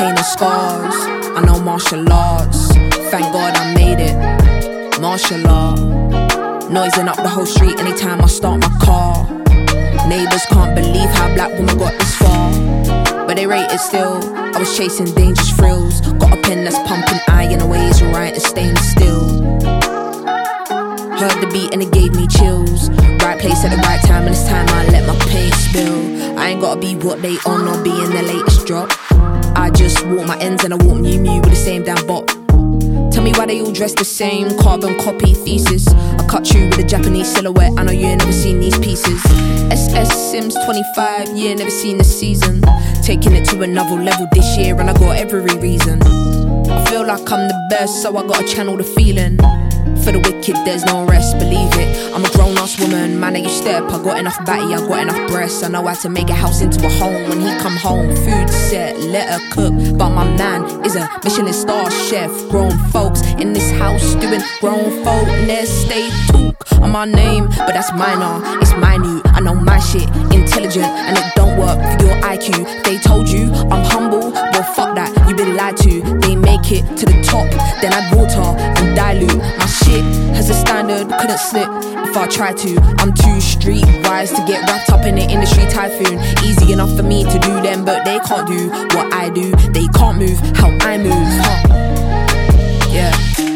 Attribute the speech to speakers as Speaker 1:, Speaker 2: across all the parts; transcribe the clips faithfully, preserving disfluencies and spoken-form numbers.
Speaker 1: pain and scars. I know martial arts. Thank God I made it. Martial art. Noising up the whole street anytime I start my car. Neighbours can't believe how black woman got this far, but they rate it still. I was chasing dangerous thrills. Got a pen that's pumping iron away, it's right and staying still. Heard the beat and it gave me chills. Right place at the right time, and this time I let my pain spill. I ain't gotta be what they on or be in the latest drop. I just walk my ends and I walk Miu Miu with the same damn bop. Tell me why they all dress the same, carbon copy thesis. I cut you with a Japanese silhouette, I know you ain't never seen these pieces. S S Sims twenty-five, yeah, never seen this season. Taking it to another level this year and I got every reason. I feel like I'm the best, so I gotta channel the feeling. For the wicked, there's no rest, believe it. I'm a grown-ass woman, man, I you step. I got enough batty, I got enough breasts. I know how to make a house into a home. When he come home, food set, let her cook. But my man is a Michelin star chef. Grown folks in this house doing grown folk nest. They talk on my name, but that's minor, it's minute. I know my shit, intelligent, and it don't work for your I Q. They told you I'm humble, well fuck that, you been lied to. They make it to the top, then add water and dilute. My shit has a standard, couldn't slip if I try to. I'm too streetwise to get wrapped up in the industry typhoon. Easy enough for me to do them, but they can't do what I do. They can't move how I move, huh? Yeah.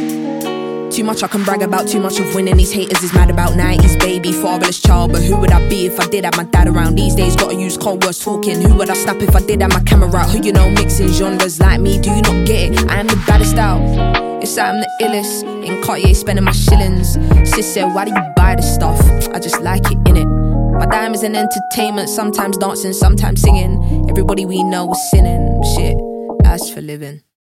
Speaker 1: Too much I can brag about, too much of winning these haters is mad about. Nineties baby, fatherless child, but who would I be if I did have my dad around? These days gotta use cold words talking. Who would I snap if I did have my camera out? Who you know mixing genres like me, do you not get it? I am the baddest out, it's like I'm the illest. In Cartier spending my shillings. Sis said, why do you buy this stuff? I just like it, innit? My dime is an entertainment, sometimes dancing, sometimes singing. Everybody we know is sinning, shit, that's for living.